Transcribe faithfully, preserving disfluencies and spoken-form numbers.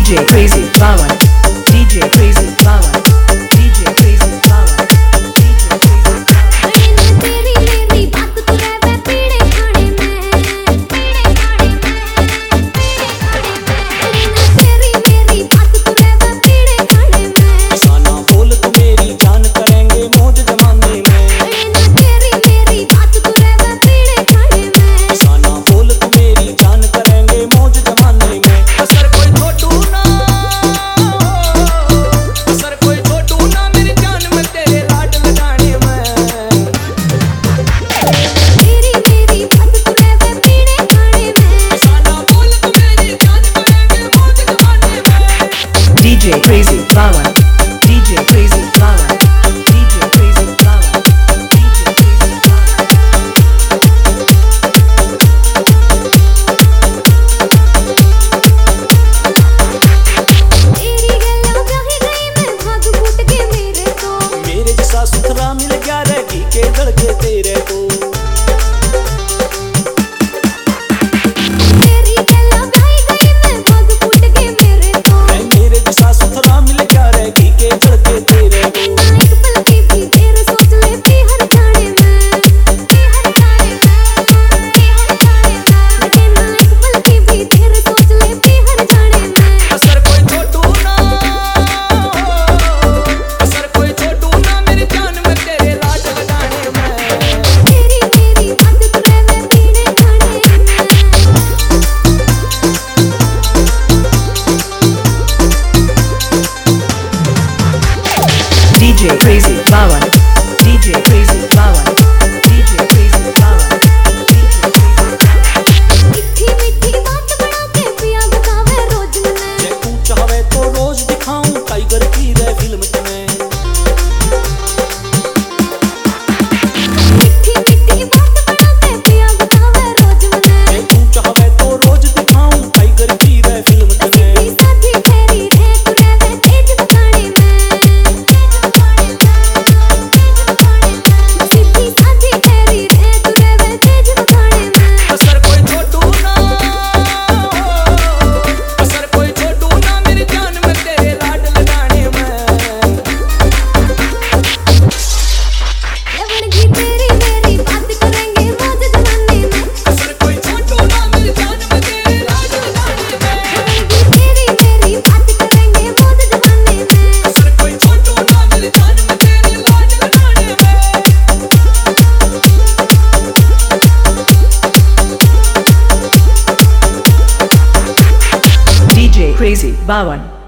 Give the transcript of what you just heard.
DJ Crazy Bawan, DJ Crazy Bawan, DJ Crazy Bawan, DJ Crazy Bawan। तेरी मेरी बात तू रहवे पीड़े खाने में, पीड़े खाने में, तेरी मेरी बात तू रहवे पीड़े खाने में। साना बोल तू मेरी जान करेंगे मौज जमाने में। तेरी मेरी बात तू रहवे पीड़े खाने में। साना बोल तू मेरी जान करेंगे मौज जमाने में। असर कोई छोटू ना, असर कोई छोटू ना मेरी जान में तेरे लाड लगाने में। तेरी मेरी बात तू रहवे पीड़े खाने में। साना बोल तू मेरी जान करेंगे मौज जमाने में। DJ Crazy Bawan, DJ Crazy Bawan, DJ Crazy Bawan, DJ Crazy Bawan। तेरी गल्ला ब्याही गई मैं भाग फूट के मेरे तो। मेरे जैसा सुथरा मिल गया रहेगी के धड़के तेरे को। तेरी गल्ला ब्याही गई मैं भाग फूट के मेरे तो। मैं मेरे जैसा सुथरा मिल गया रहेगी के धड़के तेरे को। एक पल की भी देर सोच ले भी हर जाने में, भी हर जाने में, भी हर जाने में। लगे ना एक पल की भी देर सोच ले भी हर जाने में। असर कोई छोटू ना, असर कोई छोटू ना मेरी जान में तेरे लाड लगाने में। तेरी मेरी बात तू रहवे पीड़े खाने में। DJ Crazy Bawan, DJ Crazy Bawan, DJ Crazy Bawan, DJ Crazy Bawan। मीठी मीठी बात बना के पिया बतावे रोज मने। जे तू चाहे तो रोज दिखाऊं टाइगर की रे फिल्म में। मीठी मीठी बात बना के पिया बतावे रोज मने। जे तू चाहे तो रोज दिखाऊं टाइगर की रे फिल्म में। सीधी साधी फेरी रे तू रहवे तेज बताने में, तेज बताने में, तेज बताने में। सीधी साधी फेरी रे तू रहवे तेज बताने में। असर कोई छोटू ना, असर कोई छोटू ना मेरी जान में तेरे लाड लगाने में। लवणगी तेरी मेरी बात करेंगे मौज जमाने में। असर कोई छोटू ना मेरी जान में तेरे लाड लगाने में। लवणगी तेरी मेरी बात करेंगे मौज जमाने में। असर कोई छोटू ना मेरी जान में तेरे लाड लगाने में। DJ Crazy Bawan,